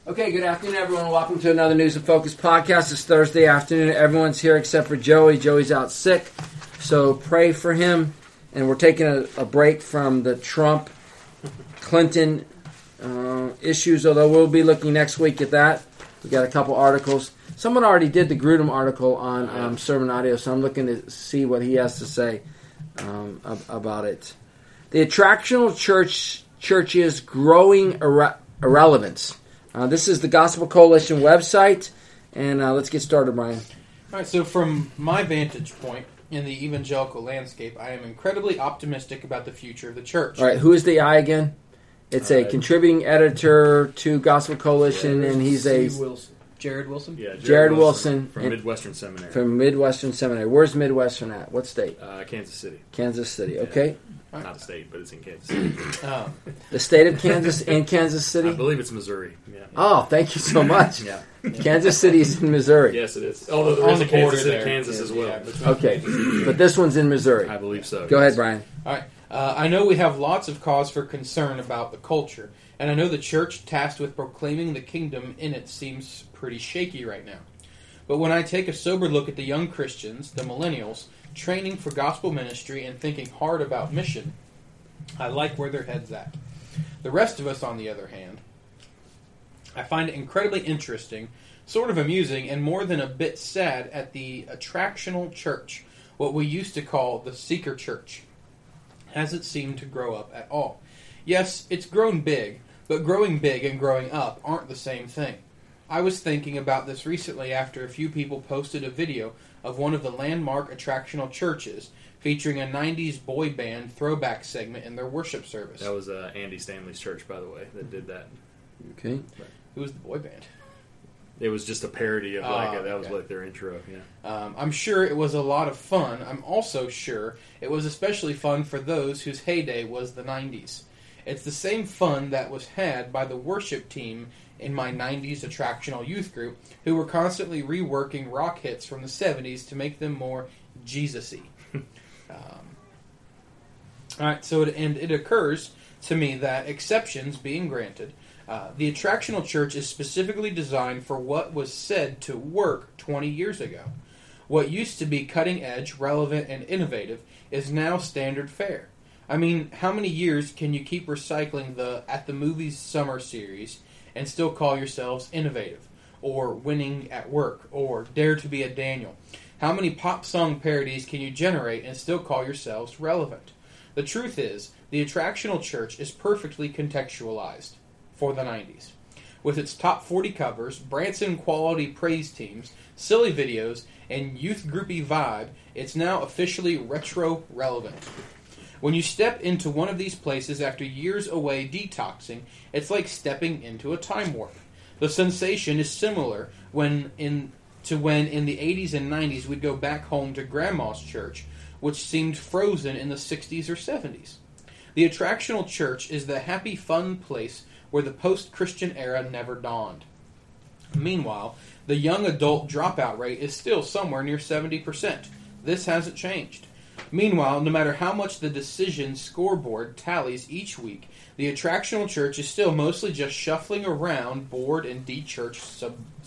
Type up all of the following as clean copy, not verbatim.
Okay, good afternoon, everyone. Welcome to another News and Focus podcast. It's Thursday afternoon. Everyone's here except for Joey. Joey's out sick, so pray for him. And we're taking a break from the Trump-Clinton issues, although we'll be looking next week at that. We got a couple articles. Someone already did the Grudem article on Sermon Audio, so I'm looking to see what he has to say about it. The attractional church's growing irrelevance. This is the Gospel Coalition website, and let's get started, Brian. All right, so from my vantage point in the evangelical landscape, I am incredibly optimistic about the future of the church. All right, who is the I again? It's a contributing editor to Gospel Coalition, and he's Jared Wilson? Yeah, Jared Wilson. From Midwestern Seminary. From Midwestern Seminary. Where's Midwestern at? What state? Kansas City. Kansas City, okay. Not a state, but it's in Kansas City. The state of Kansas in Kansas City? I believe it's Missouri. Yeah. Oh, thank you so much. Yeah. Kansas City is in Missouri. Yes, it is. Although there is a Kansas City, Kansas as well. Yeah, okay, but this one's in Missouri. I believe so. Go ahead, Brian. All right. I know we have lots of cause for concern about the culture, and I know the church tasked with proclaiming the kingdom in it seems pretty shaky right now. But when I take a sober look at the young Christians, the millennials, training for gospel ministry and thinking hard about mission, I like where their head's at. The rest of us, on the other hand, I find it incredibly interesting, sort of amusing, and more than a bit sad at the attractional church, what we used to call the seeker church. Hasn't seemed to grow up at all. Yes, it's grown big, but growing big and growing up aren't the same thing. I was thinking about this recently after a few people posted a video of one of the landmark attractional churches featuring a 90s boy band throwback segment in their worship service. That was Andy Stanley's church, by the way, that did that. Okay. Who was the boy band? It was just a parody of that was like their intro. Yeah. I'm sure it was a lot of fun. I'm also sure it was especially fun for those whose heyday was the 90s. It's the same fun that was had by the worship team in my 90s attractional youth group, who were constantly reworking rock hits from the 70s to make them more Jesus-y. Alright, so it occurs to me that, exceptions being granted, the attractional church is specifically designed for what was said to work 20 years ago. What used to be cutting edge, relevant, and innovative is now standard fare. I mean, how many years can you keep recycling the At the Movies Summer series and still call yourselves innovative, or winning at work, or dare to be a Daniel? How many pop song parodies can you generate and still call yourselves relevant? The truth is, the attractional church is perfectly contextualized for the 90s. With its top 40 covers, Branson quality praise teams, silly videos, and youth groupie vibe, it's now officially retro relevant. When you step into one of these places after years away detoxing, it's like stepping into a time warp. The sensation is similar when in the 80s and 90s we'd go back home to Grandma's church, which seemed frozen in the 60s or 70s. The attractional church is the happy, fun place where the post-Christian era never dawned. Meanwhile, the young adult dropout rate is still somewhere near 70%. This hasn't changed. Meanwhile, no matter how much the decision scoreboard tallies each week, the attractional church is still mostly just shuffling around bored and de-churched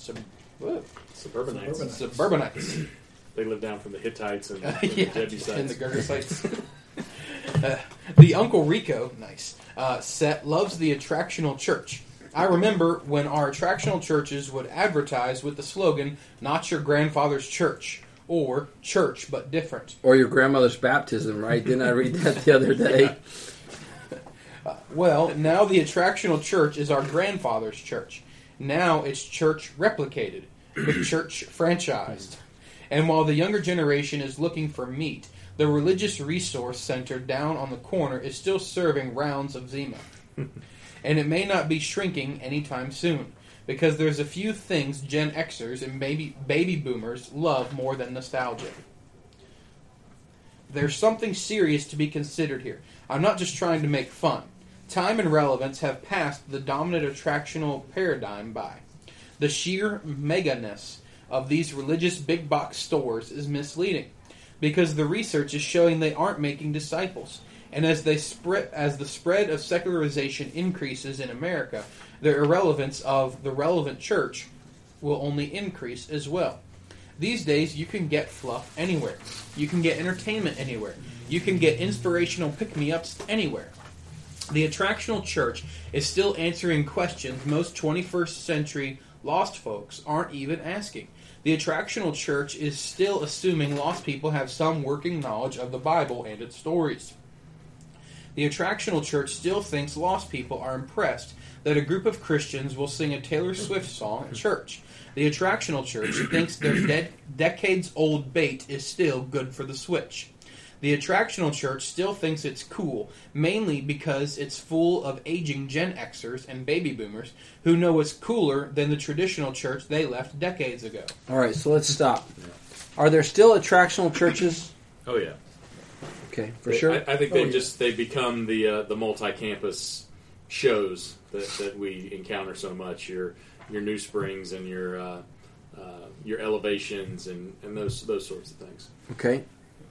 suburbanites. They live down from the Hittites and the Jebusites. And the Gergesites. The Uncle Rico, set loves the attractional church. I remember when our attractional churches would advertise with the slogan, "Not your grandfather's church," or "Church but different." Or your grandmother's baptism, right? Didn't I read that the other day? Well, now the attractional church is our grandfather's church. Now it's church replicated, with church franchised. And while the younger generation is looking for meat, the religious resource center down on the corner is still serving rounds of Zima. And it may not be shrinking anytime soon, because there's a few things Gen Xers and baby boomers love more than nostalgia. There's something serious to be considered here. I'm not just trying to make fun. Time and relevance have passed the dominant attractional paradigm by. The sheer mega-ness of these religious big box stores is misleading, because the research is showing they aren't making disciples. And as the spread of secularization increases in America, the irrelevance of the relevant church will only increase as well. These days, you can get fluff anywhere. You can get entertainment anywhere. You can get inspirational pick-me-ups anywhere. The attractional church is still answering questions most 21st century lost folks aren't even asking. The attractional church is still assuming lost people have some working knowledge of the Bible and its stories. The attractional church still thinks lost people are impressed that a group of Christians will sing a Taylor Swift song at church. The attractional church thinks their decades-old bait is still good for the switch. The attractional church still thinks it's cool, mainly because it's full of aging Gen Xers and baby boomers who know it's cooler than the traditional church they left decades ago. All right, so let's stop. Are there still attractional churches? Oh, yeah. Okay, for sure. I think they've become the multi-campus shows that we encounter so much. Your New Springs and your Elevations and those sorts of things. Okay.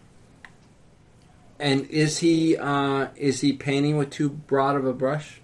And is he painting with too broad of a brush?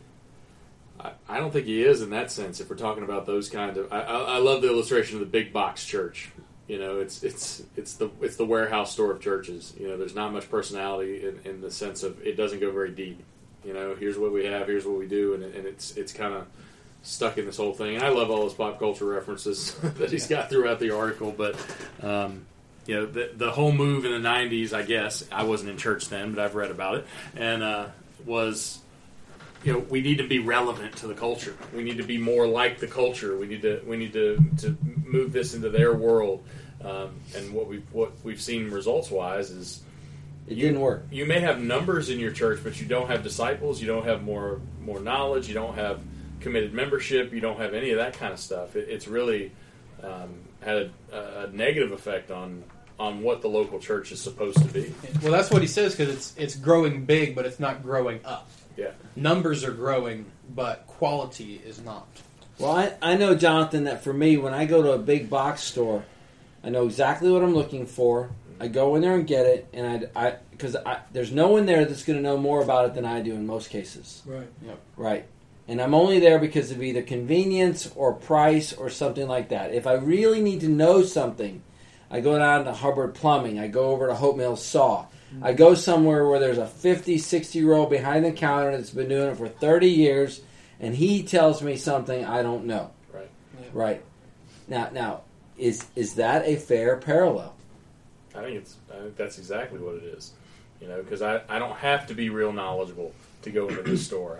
I don't think he is in that sense. If we're talking about those kind of, I love the illustration of the big box church. You know, it's the warehouse store of churches. You know, there's not much personality in the sense of it doesn't go very deep. You know, here's what we have, here's what we do, and it's kind of stuck in this whole thing. And I love all those pop culture references that he's got throughout the article, but. You know, the whole move in the 90s, I guess, I wasn't in church then, but I've read about it, and was, you know, we need to be relevant to the culture. We need to be more like the culture. We need to move this into their world. And what we've seen results-wise is it didn't work. You may have numbers in your church, but you don't have disciples. You don't have more knowledge. You don't have committed membership. You don't have any of that kind of stuff. It's really had a negative effect on what the local church is supposed to be. Well, that's what he says, because it's growing big, but it's not growing up. Yeah, numbers are growing, but quality is not. Well, I know, Jonathan, that for me, when I go to a big box store, I know exactly what I'm looking for. I go in there and get it, and because there's no one there that's going to know more about it than I do in most cases. Right. Yep. Right. And I'm only there because of either convenience or price or something like that. If I really need to know something, I go down to Hubbard Plumbing. I go over to Hope Mills Saw. Mm-hmm. I go somewhere where there's a 50, 60-year-old behind the counter that's been doing it for 30 years, and he tells me something I don't know. Right. Yeah. Right. Now, is that a fair parallel? I think that's exactly what it is. You know, because I don't have to be real knowledgeable to go into this store.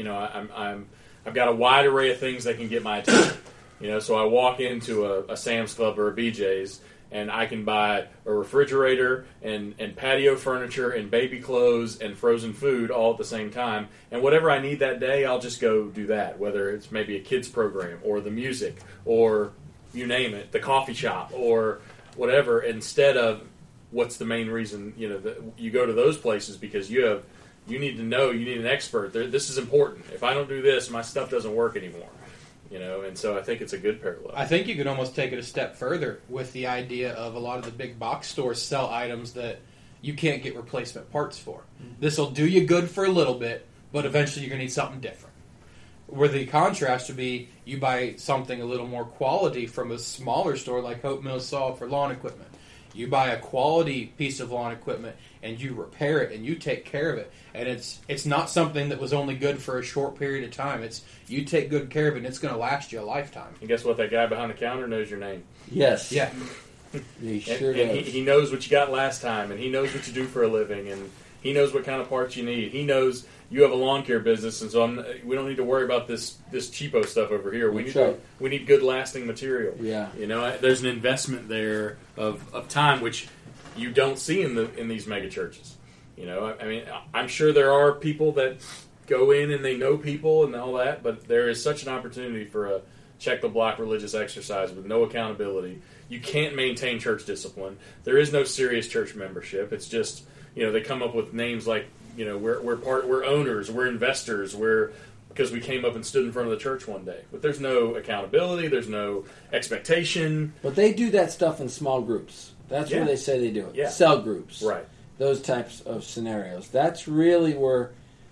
I've got a wide array of things that can get my attention. You know, so I walk into a Sam's Club or a BJ's, and I can buy a refrigerator and patio furniture and baby clothes and frozen food all at the same time. And whatever I need that day, I'll just go do that. Whether it's maybe a kids program or the music or you name it, the coffee shop or whatever. Instead of what's the main reason, you know, that you go to those places, because you need to know, you need an expert. This is important. If I don't do this, my stuff doesn't work anymore. You know, and so I think it's a good parallel. I think you could almost take it a step further with the idea of a lot of the big box stores sell items that you can't get replacement parts for. Mm-hmm. This will do you good for a little bit, but eventually you're going to need something different. Where the contrast would be, you buy something a little more quality from a smaller store like Hope Mills Saw for lawn equipment. You buy a quality piece of lawn equipment and you repair it and you take care of it. And it's not something that was only good for a short period of time. It's you take good care of it and it's going to last you a lifetime. And guess what? That guy behind the counter knows your name. Yes. Yeah. He sure does. And he knows what you got last time, and he knows what you do for a living, and he knows what kind of parts you need. He knows you have a lawn care business, and so we don't need to worry about this cheapo stuff over here. We need good lasting material. Yeah. You know, there's an investment there of time which you don't see in these mega churches. You know, I mean, I'm sure there are people that go in and they know people and all that, but there is such an opportunity for a check the block religious exercise with no accountability. You can't maintain church discipline. There is no serious church membership. It's just, you know, they come up with names like, you know, we're owners, we're investors, because we came up and stood in front of the church one day. But there's no accountability, there's no expectation. But they do that stuff in small groups. That's where they say they do it. Yeah. Cell groups. Right. those types of scenarios. That's really where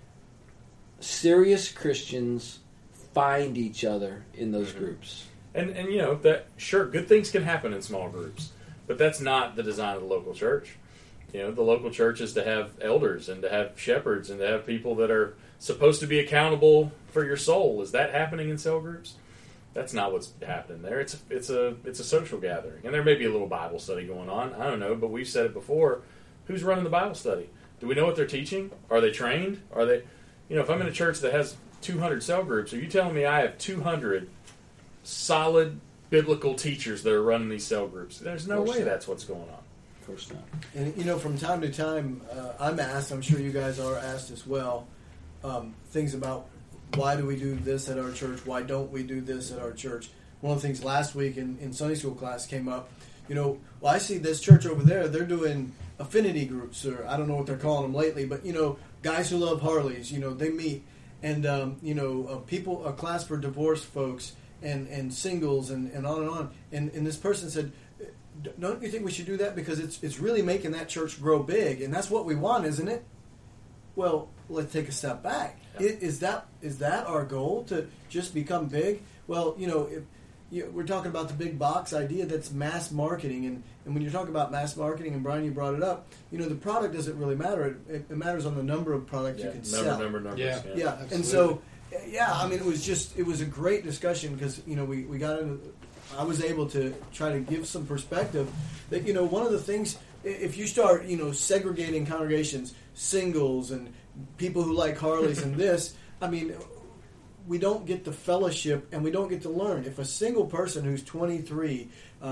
serious Christians find each other in those groups. And you know, that sure, good things can happen in small groups, but that's not the design of the local church. You know, the local church is to have elders and to have shepherds and to have people that are supposed to be accountable for your soul. Is that happening in cell groups? That's not what's happening there. It's a social gathering, and there may be a little Bible study going on. I don't know, but we've said it before. Who's running the Bible study? Do we know what they're teaching? Are they trained? Are they? You know, if I'm in a church that has 200 cell groups, are you telling me I have 200 solid biblical teachers that are running these cell groups? There's no way that's what's going on. Of course not. And, you know, from time to time, I'm asked, I'm sure you guys are asked as well, things about why do we do this at our church? Why don't we do this at our church? One of the things last week in Sunday school class came up, you know, well, I see this church over there, they're doing affinity groups, or I don't know what they're calling them lately, but, you know, guys who love Harleys, you know, they meet, and, you know, a class for divorced folks and singles and on and on. And this person said, don't you think we should do that? Because it's really making that church grow big, and that's what we want, isn't it? Well, let's take a step back. Yeah. Is that our goal, to just become big? Well, you know, we're talking about the big box idea that's mass marketing, and when you're talking about mass marketing, and Brian, you brought it up, you know, the product doesn't really matter. It matters on the number of products you can sell. Numbers. Yeah. And so, yeah, I mean, it was a great discussion, because, you know, we got into, I was able to try to give some perspective that, you know, one of the things, if you start, you know, segregating congregations, singles and people who like Harleys and this, I mean, we don't get the fellowship and we don't get to learn. If a single person who's 23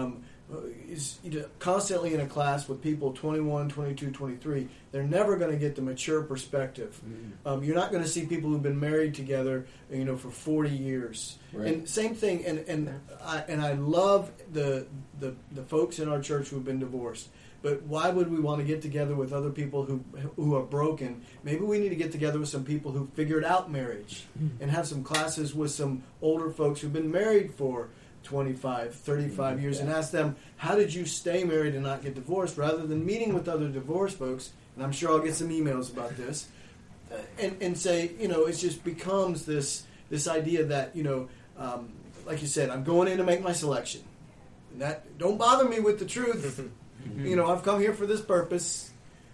is constantly in a class with people 21, 22, 23, they're never going to get the mature perspective. Mm-hmm. You're not going to see people who've been married together, you know, for 40 years. Right. And same thing. And I love the folks in our church who've been divorced. But why would we want to get together with other people who are broken? Maybe we need to get together with some people who figured out marriage and have some classes with some older folks who've been married for 25, 35 years and ask them, how did you stay married and not get divorced, rather than meeting with other divorced folks, and I'm sure I'll get some emails about this, and say, you know, it just becomes this idea that, you know, like you said, I'm going in to make my selection. And that, don't bother me with the truth. You know, I've come here for this purpose.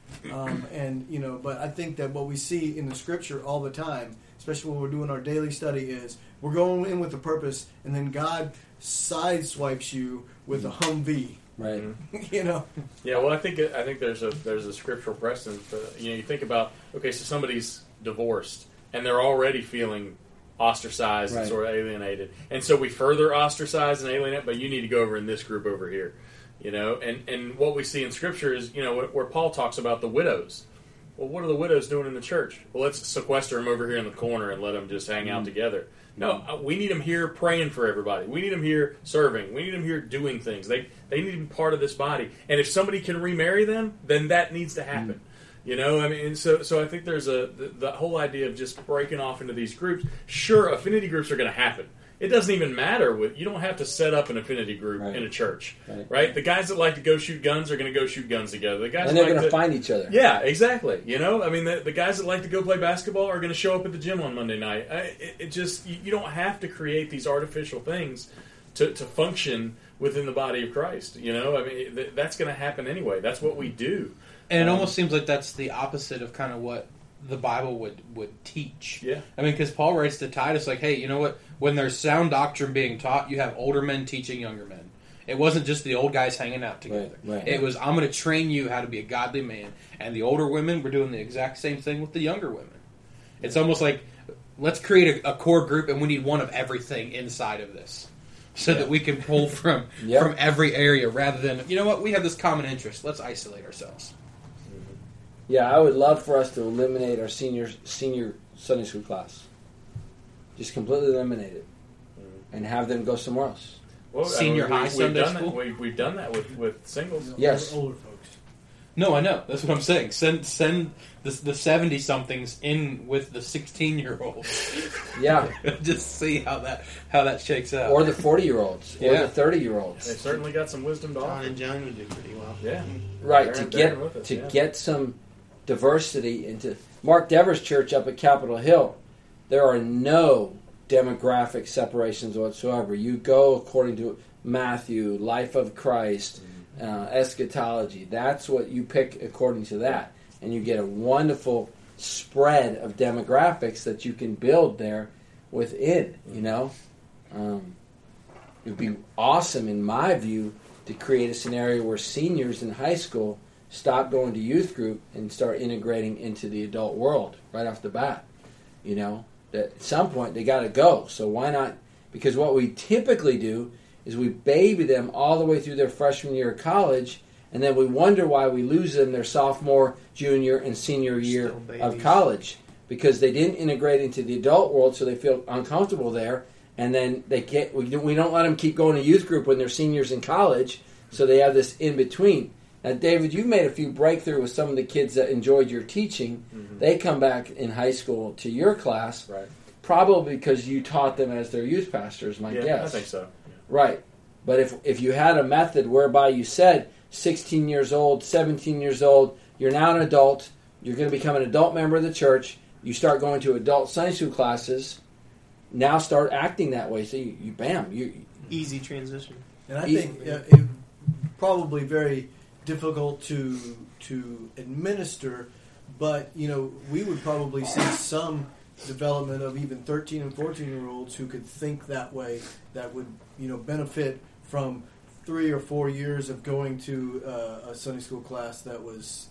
And, you know, but I think that what we see in the Scripture all the time, especially when we're doing our daily study, is we're going in with a purpose, and then God sideswipes you with a Humvee. Right. You know. Yeah. Well, I think there's a scriptural precedent. You know, you think about, okay, so somebody's divorced and they're already feeling ostracized and sort of alienated, and so we further ostracize and alienate. But you need to go over in this group over here. You know, and what we see in Scripture is, you know, where Paul talks about the widows. Well, what are the widows doing in the church? Well, let's sequester them over here in the corner and let them just hang out together. No, we need them here praying for everybody. We need them here serving. We need them here doing things. They need to be part of this body. And if somebody can remarry them, then that needs to happen. You know, I mean, so I think there's the whole idea of just breaking off into these groups. Sure, affinity groups are going to happen. It doesn't even matter. You don't have to set up an affinity group in a church, right? The guys that like to go shoot guns are going to go shoot guns together. The guys and they're going to find each other. Yeah, exactly. You know, I mean, the guys that like to go play basketball are going to show up at the gym on Monday night. It just, you don't have to create these artificial things to function within the body of Christ. You know, I mean, that's going to happen anyway. That's what we do. And it almost seems like that's the opposite of kind of what the Bible would teach. Yeah. I mean, because Paul writes to Titus, like, hey, you know what? When there's sound doctrine being taught, you have older men teaching younger men. It wasn't just the old guys hanging out together. Right. It was, I'm going to train you how to be a godly man. And the older women were doing the exact same thing with the younger women. It's almost like, let's create a core group, and we need one of everything inside of this. So that we can pull from every area, rather than, you know what, we have this common interest. Let's isolate ourselves. Yeah, I would love for us to eliminate our senior Sunday school class. Just completely eliminate it, and have them go somewhere else. Well, Senior high Sunday school. We've done that with singles. Yes, older folks. No, I know. That's what I'm saying. Send the 70-somethings in with the 16-year-olds. Yeah. Just see how that shakes out. Or the 40-year-olds. Or Yeah. the 30-year-olds. They've certainly got some wisdom to John offer. and Joan would do pretty well. Yeah. Right, They're with us, get some diversity into Mark Dever's church up at Capitol Hill. There are no demographic separations whatsoever. You go according to Matthew, life of Christ, eschatology. That's what you pick according to that. And you get a wonderful spread of demographics that you can build there within, you know. It would be awesome, in my view, to create a scenario where seniors in high school stop going to youth group and start integrating into the adult world right off the bat. You know, that at some point they got to go. So why not? Because what we typically do is we baby them all the way through their freshman year of college, and then we wonder why we lose them their sophomore, junior, and senior year of college, because they didn't integrate into the adult world, so they feel uncomfortable there, and then we don't let them keep going to youth group when they're seniors in college, so they have this in between. Now, David, you've made a few breakthroughs with some of the kids that enjoyed your teaching. Mm-hmm. They come back in high school to your class, right? Probably because you taught them as their youth pastors, my guess. I think so. Yeah. Right. But if you had a method whereby you said 16 years old, 17 years old, you're now an adult, you're going to become an adult member of the church, you start going to adult Sunday school classes, now start acting that way. So you easy transition. And I think it probably very difficult to administer, but we would probably see some development of even 13 and 14-year-olds who could think that way, that would benefit from 3 or 4 years of going to a Sunday school class that was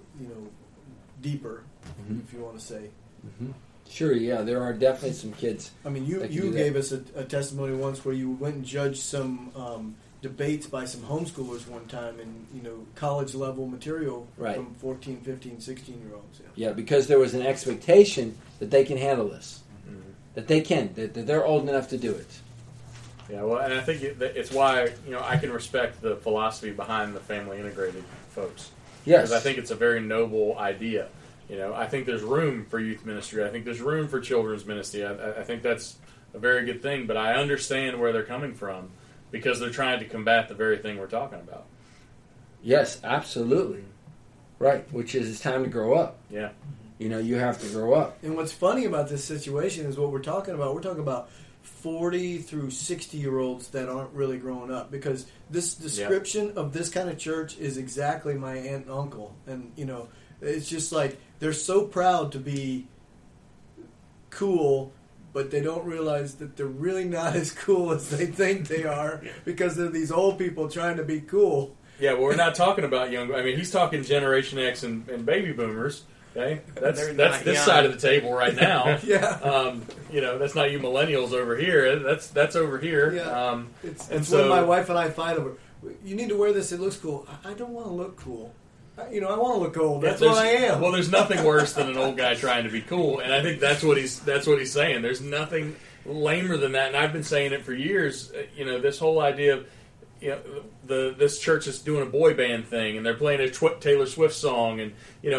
deeper, mm-hmm. if you want to say. Mm-hmm. Sure, yeah, there are definitely some kids. I mean, you gave us a testimony once where you went and judged some debates by some homeschoolers one time, and college level material from 14, 15, 16-year-olds. Yeah, because there was an expectation that they can handle this, mm-hmm. that they're old enough to do it. Yeah, well, and I think it's why I can respect the philosophy behind the family integrated folks. Yes, because I think it's a very noble idea. I think there's room for youth ministry. I think there's room for children's ministry. I think that's a very good thing. But I understand where they're coming from because they're trying to combat the very thing we're talking about. Yes, absolutely. Right, which is it's time to grow up. Yeah. You have to grow up. And what's funny about this situation is what we're talking about. We're talking about 40 through 60-year-olds that aren't really growing up, because this description of this kind of church is exactly my aunt and uncle. And, it's just like they're so proud to be cool, but they don't realize that they're really not as cool as they think they are because they're these old people trying to be cool. Yeah, well, we're not talking about young. I mean, he's talking Generation X and baby boomers. Okay, that's this young. side of the table right now. Yeah, that's not you millennials over here. That's over here. Yeah, it's when my wife and I fight over. You need to wear this. It looks cool. I don't want to look cool. I want to look old. That's what I am. Well, there's nothing worse than an old guy trying to be cool, and I think that's what he's saying. There's nothing lamer than that, and I've been saying it for years. This whole idea of this church is doing a boy band thing, and they're playing a Taylor Swift song, and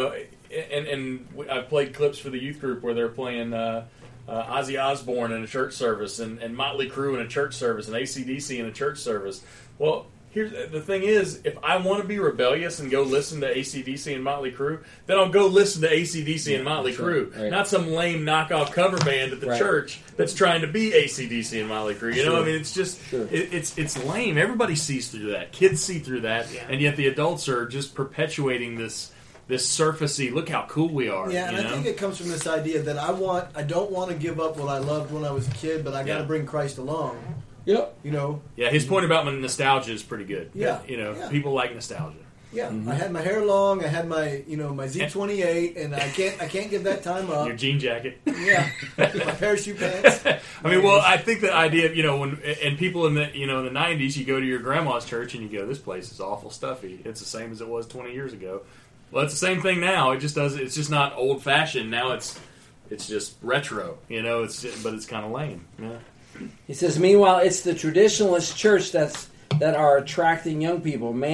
and I've played clips for the youth group where they're playing Ozzy Osbourne in a church service, and Motley Crue in a church service, and AC/DC in a church service. Well, here's the thing is, if I want to be rebellious and go listen to AC/DC and Motley Crue, then I'll go listen to AC/DC and Motley Crue, right. Not some lame knockoff cover band at the church that's trying to be AC/DC and Motley Crue. I mean, it's just it's lame. Everybody sees through that. Kids see through that, and yet the adults are just perpetuating this surfacey. Look how cool we are. Yeah, and I think it comes from this idea that I don't want to give up what I loved when I was a kid, but I got to bring Christ along. Yep. Yeah, his point about nostalgia is pretty good. Yeah. People like nostalgia. Yeah, mm-hmm. I had my hair long. I had my my Z28, and I can't give that time up. Your jean jacket. Yeah, my parachute pants. I mean, well, I think the idea of when people in the in the 90s, you go to your grandma's church and you go, this place is awful stuffy. It's the same as it was 20 years ago. Well, it's the same thing now. It's just not old fashioned. Now it's just retro. But it's kind of lame. Yeah. He says, meanwhile, it's the traditionalist church that are attracting young people. Man,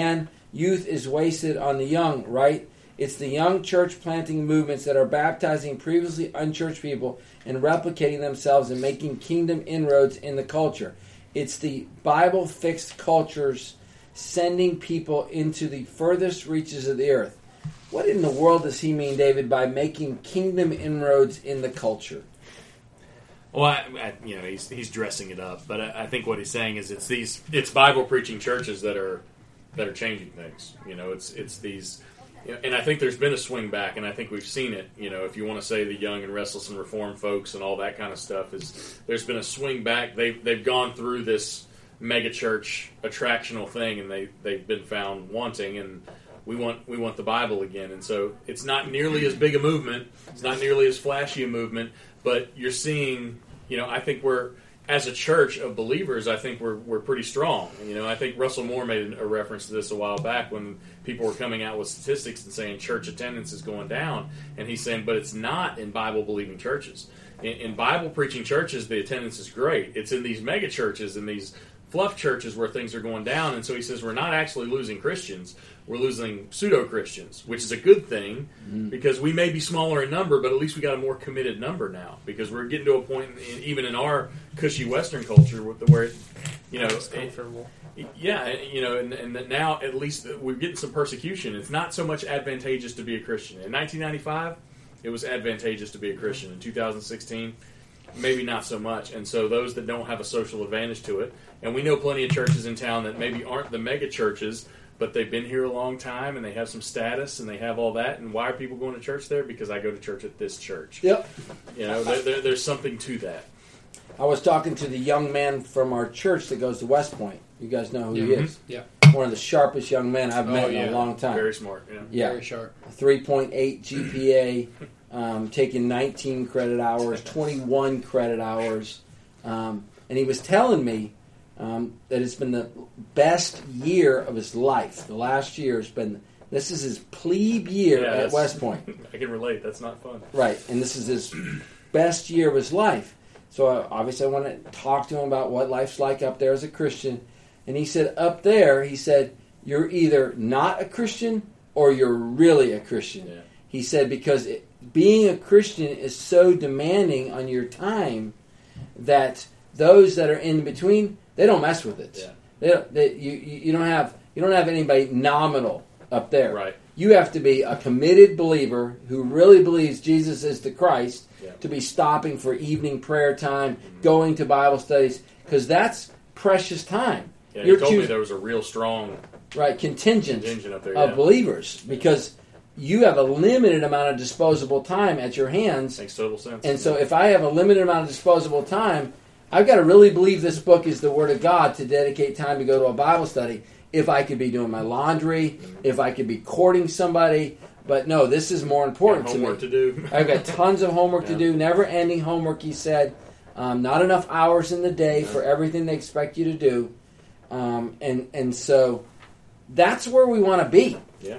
youth is wasted on the young, right? It's the young church planting movements that are baptizing previously unchurched people and replicating themselves and making kingdom inroads in the culture. It's the Bible-fixed cultures sending people into the furthest reaches of the earth. What in the world does he mean, David, by making kingdom inroads in the culture? Well, he's dressing it up, but I think what he's saying is it's Bible preaching churches that are changing things. It's these, and I think there's been a swing back, and I think we've seen it. If you want to say the young and restless and reformed folks and all that kind of stuff, there's been a swing back. They've gone through this mega church attractional thing, and they've been found wanting, and we want the Bible again. And so it's not nearly as big a movement. It's not nearly as flashy a movement. But you're seeing, I think we're, as a church of believers, I think we're pretty strong. I think Russell Moore made a reference to this a while back when people were coming out with statistics and saying church attendance is going down. And he's saying, but it's not in Bible-believing churches. In Bible-preaching churches, the attendance is great. It's in these mega churches and these fluff churches where things are going down. And so he says we're not actually losing Christians. We're losing pseudo-Christians, which is a good thing because we may be smaller in number, but at least we got a more committed number now because we're getting to a point, even in our cushy Western culture, where It's comfortable. and that now at least we're getting some persecution. It's not so much advantageous to be a Christian. In 1995, it was advantageous to be a Christian. In 2016, maybe not so much. And so those that don't have a social advantage to it, and we know plenty of churches in town that maybe aren't the mega churches, but they've been here a long time and they have some status and they have all that. And why are people going to church there? Because I go to church at this church. Yep. There's something to that. I was talking to the young man from our church that goes to West Point. You guys know who he is. Yeah. One of the sharpest young men I've met in a long time. Very smart. Yeah. Very sharp. 3.8 GPA, taking 19 credit hours, 21 credit hours. And he was telling me that it's been the best year of his life. The last year has been, this is his plebe year at West Point. I can relate. That's not fun. Right, and this is his best year of his life. So obviously I want to talk to him about what life's like up there as a Christian. And he said, up there, he said, you're either not a Christian or you're really a Christian. Yeah. He said, because being a Christian is so demanding on your time that those that are in between, they don't mess with it. Yeah. You don't have anybody nominal up there. Right. You have to be a committed believer who really believes Jesus is the Christ to be stopping for evening prayer time, going to Bible studies, because that's precious time. Yeah, you told me there was a real strong contingent up there, of believers because you have a limited amount of disposable time at your hands. Makes total sense. And so if I have a limited amount of disposable time, I've got to really believe this book is the Word of God to dedicate time to go to a Bible study. If I could be doing my laundry, if I could be courting somebody. But no, this is more important to me. Homework to do. I've got tons of homework to do, never-ending homework, he said. Not enough hours in the day for everything they expect you to do. And so that's where we want to be.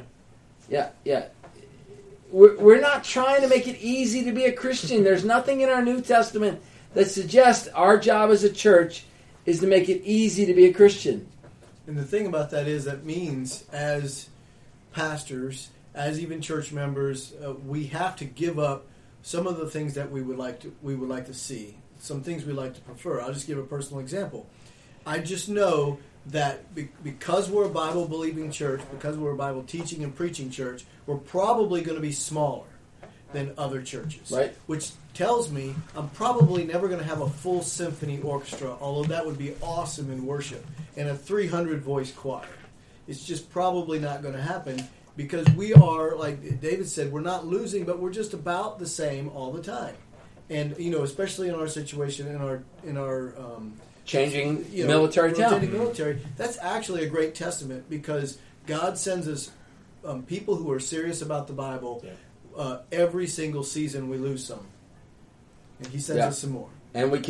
Yeah. We're not trying to make it easy to be a Christian. There's nothing in our New Testament that suggests our job as a church is to make it easy to be a Christian. And the thing about that is that means as pastors, as even church members, we have to give up some of the things that we would like to see, some things we like to prefer. I'll just give a personal example. I just know that because we're a Bible-believing church, because we're a Bible-teaching and preaching church, we're probably going to be smaller than other churches. Right. Which tells me I'm probably never going to have a full symphony orchestra, although that would be awesome in worship, and a 300-voice choir. It's just probably not going to happen because we are, like David said, we're not losing, but we're just about the same all the time. And, especially in our situation, in our changing military town. Rotating military, that's actually a great testament because God sends us people who are serious about the Bible. Every single season we lose some. And he sends us some more. And we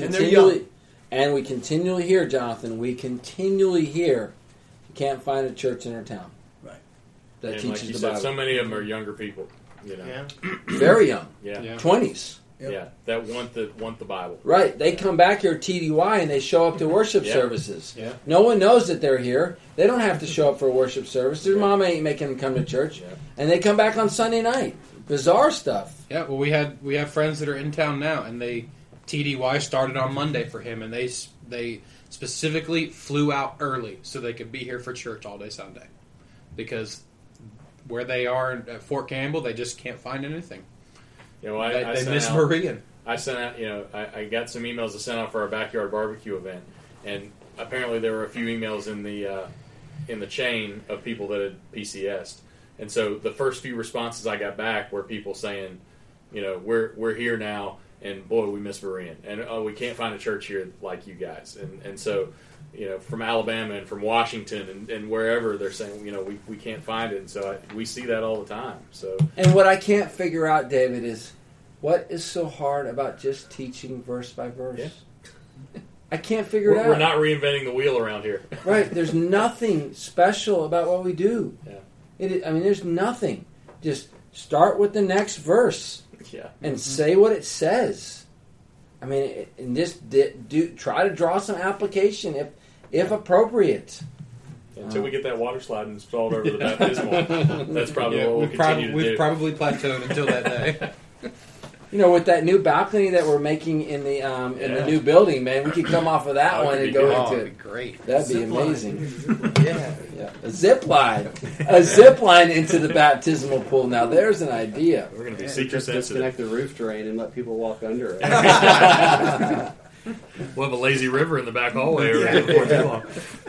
continually hear, Jonathan, you can't find a church in our town. Right. That and teaches like you the said, Bible. so many of them are younger people. Yeah. Very young. Yeah. 20s. Yep. that want the Bible. Right. They come back here TDY and they show up to worship Yeah. services. Yeah. No one knows that they're here. They don't have to show up for a worship service. Their mom ain't making them come to church. Yeah. And they come back on Sunday night. Bizarre stuff. Yeah, well, we have friends that are in town now, and TDY started on Monday for him, and they specifically flew out early so they could be here for church all day Sunday, because where they are at Fort Campbell, they just can't find anything. You know, I They sent miss out, Berean. I sent out, I got some emails to send out for our backyard barbecue event, and apparently there were a few emails in the chain of people that had PCS'd, and so the first few responses I got back were people saying, we're here now, and boy, we miss Berean, and we can't find a church here like you guys, and so from Alabama and from Washington and wherever, they're saying we can't find it, and so we see that all the time. So And what I can't figure out, David, is what is so hard about just teaching verse by verse? Yeah. I can't figure it out. we're not reinventing the wheel around here. Right. There's nothing special about what we do. Yeah. There's nothing. Just start with the next verse Yeah. and say what it says. I mean, and just try to draw some application if appropriate. Until we get that water slide installed over the baptismal, that's probably what we'll continue to do. We've probably plateaued until that day. With that new balcony that we're making in the new building, man, we could come off of that one and go into that'd be great. That'd be Zip line. amazing. Yeah, a zip line into the baptismal pool. Now there's an idea. We're going to be Just seeker sensitive. disconnect the roof drain and let people walk under it. We'll have a lazy river in the back hallway before too long.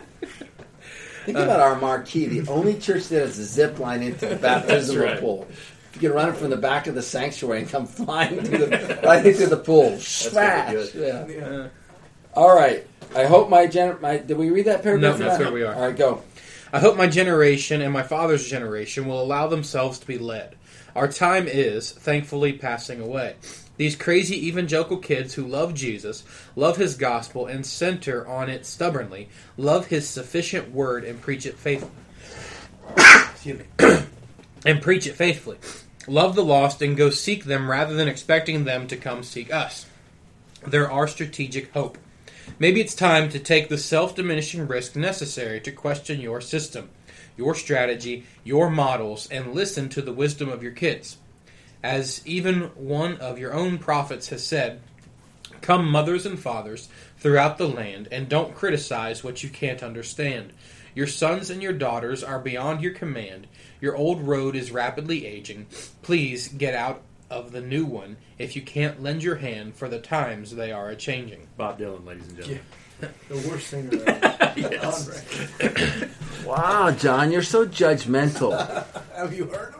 Think about our marquee, the only church that has a zip line into the baptismal right. pool. You can run it from the back of the sanctuary and come flying right into the pool. Smash! gonna be Yeah. Yeah. All right. I hope did we read that paragraph? No, that's where we are. All right, go. I hope my generation and my father's generation will allow themselves to be led. Our time is, thankfully, passing away. These crazy evangelical kids who love Jesus, love his gospel, and center on it stubbornly, love his sufficient word and preach it faithfully. Excuse me. And preach it faithfully. Love the lost and go seek them rather than expecting them to come seek us. They're our strategic hope. Maybe it's time to take the self-diminishing risk necessary to question your system, your strategy, your models, and listen to the wisdom of your kids. As even one of your own prophets has said, come mothers and fathers throughout the land, and don't criticize what you can't understand. Your sons and your daughters are beyond your command. Your old road is rapidly aging. Please get out of the new one if you can't lend your hand, for the times they are a-changing. Bob Dylan, ladies and gentlemen. The worst singer ever. Yes. Wow, John, you're so judgmental. Have you heard him?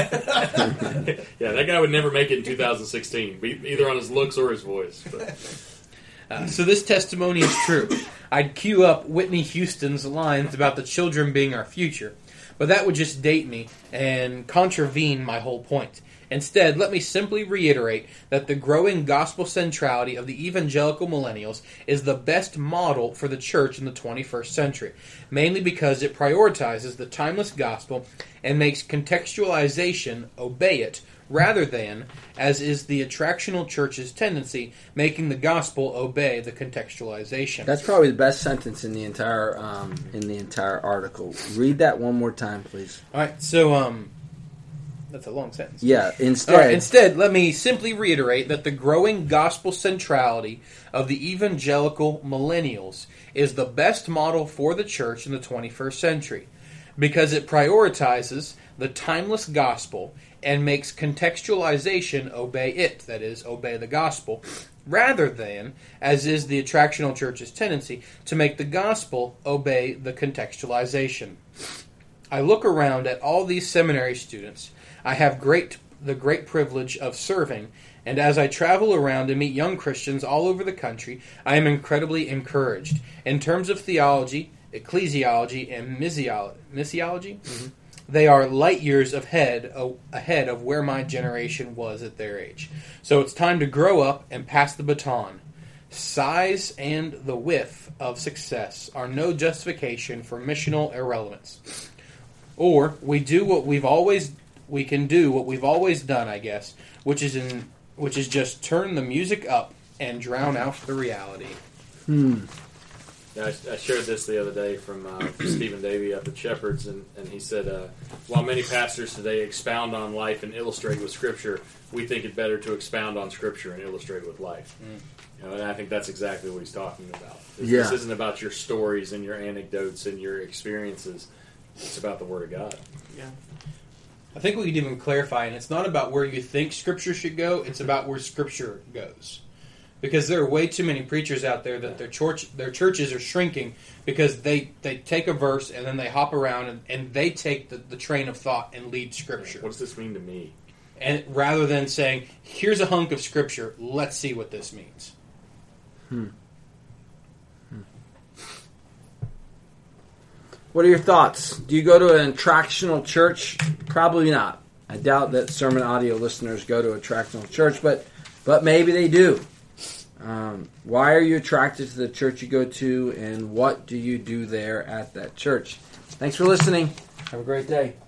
Yeah, that guy would never make it in 2016, either on his looks or his voice. But. So this testimony is true. I'd cue up Whitney Houston's lines about the children being our future, but that would just date me and contravene my whole point. Instead, let me simply reiterate that the growing gospel centrality of the evangelical millennials is the best model for the church in the 21st century, mainly because it prioritizes the timeless gospel and makes contextualization obey it, rather than, as is the attractional church's tendency, making the gospel obey the contextualization. That's probably the best sentence in the entire article. Read that one more time, please. All right, so that's a long sentence. Yeah. All right, instead, let me simply reiterate that the growing gospel centrality of the evangelical millennials is the best model for the church in the 21st century, because it prioritizes the timeless gospel and makes contextualization obey it, that is, obey the gospel, rather than, as is the attractional church's tendency, to make the gospel obey the contextualization. I look around at all these seminary students I have the great privilege of serving, and as I travel around and meet young Christians all over the country, I am incredibly encouraged. In terms of theology, ecclesiology, and missiology, they are light years ahead of where my generation was at their age. So it's time to grow up and pass the baton. Size and the whiff of success are no justification for missional irrelevance. Or we can do what we've always done, I guess, which is which is just turn the music up and drown out the reality. Yeah, I shared this the other day from Stephen Davey up at Shepherd's, and he said, while many pastors today expound on life and illustrate with Scripture, we think it better to expound on Scripture and illustrate with life. You know, and I think that's exactly what he's talking about. This isn't about your stories and your anecdotes and your experiences. It's about the Word of God. Yeah. I think we could even clarify, and it's not about where you think Scripture should go, it's about where Scripture goes. Because there are way too many preachers out there that their churches are shrinking because they take a verse and then they hop around and they take the train of thought and lead Scripture. What does this mean to me? And rather than saying, here's a hunk of Scripture, let's see what this means. What are your thoughts? Do you go to an attractional church? Probably not. I doubt that sermon audio listeners go to a attractional church, but maybe they do. Why are you attracted to the church you go to, and what do you do there at that church? Thanks for listening. Have a great day.